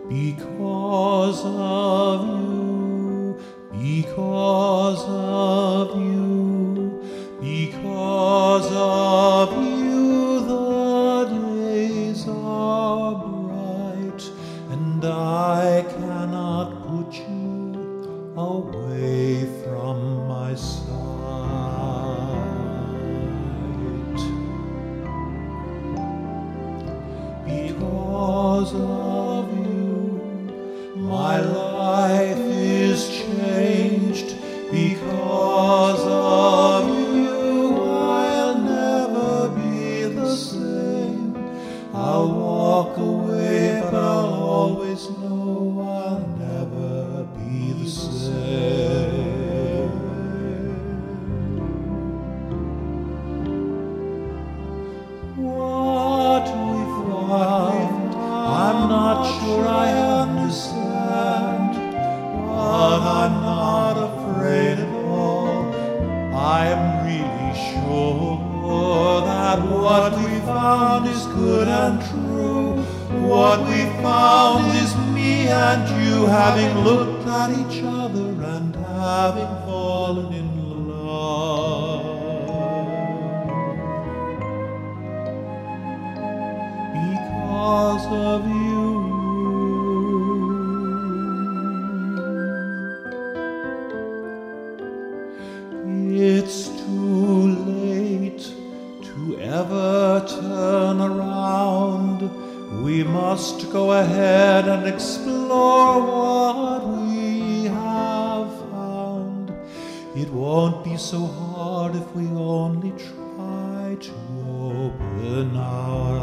Because of you, because of you, because of you, the days are bright, and I cannot put you away from my sight. Because of you, my life is changed. Because of you, I'll never be the same. I'll walk away, but I'll always know I'll never be the same. What we found, I'm not sure I understand, but I'm not afraid at all. I am really sure that what we found is good and true. What we found is me and you having looked at each other and having fallen in love. Because of you. It's too late to ever turn around. We must go ahead and explore what we have found. It won't be so hard if we only try to open our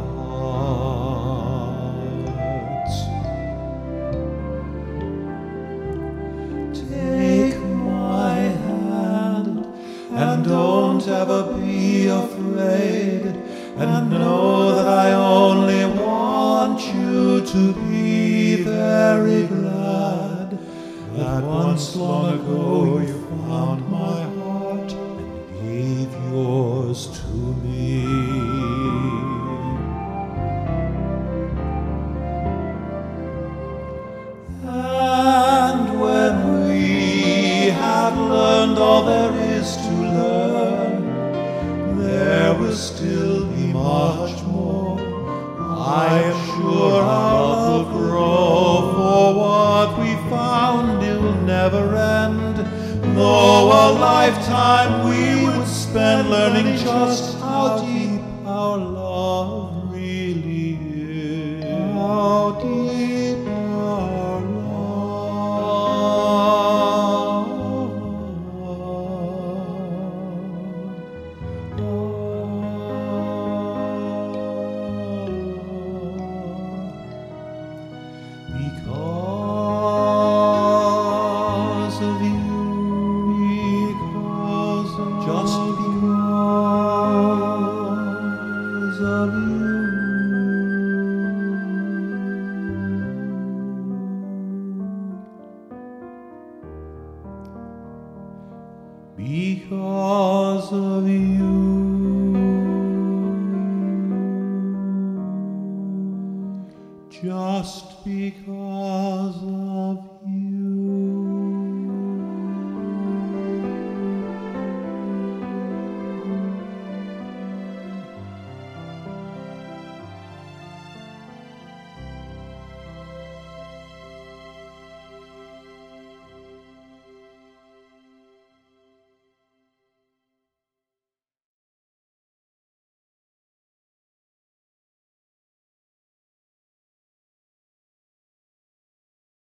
hearts. Take my hand and don't ever be afraid, and know that I only want you to be very glad that once long ago you found my heart and gave yours to me. And when we have learned all there is to learn, there will still be much more. I am sure our love will grow, for what we found it will never end. Though a lifetime we would spend learning just how deep our love really is. How deep our because of you, because of, just because of you. Because of you. Just because of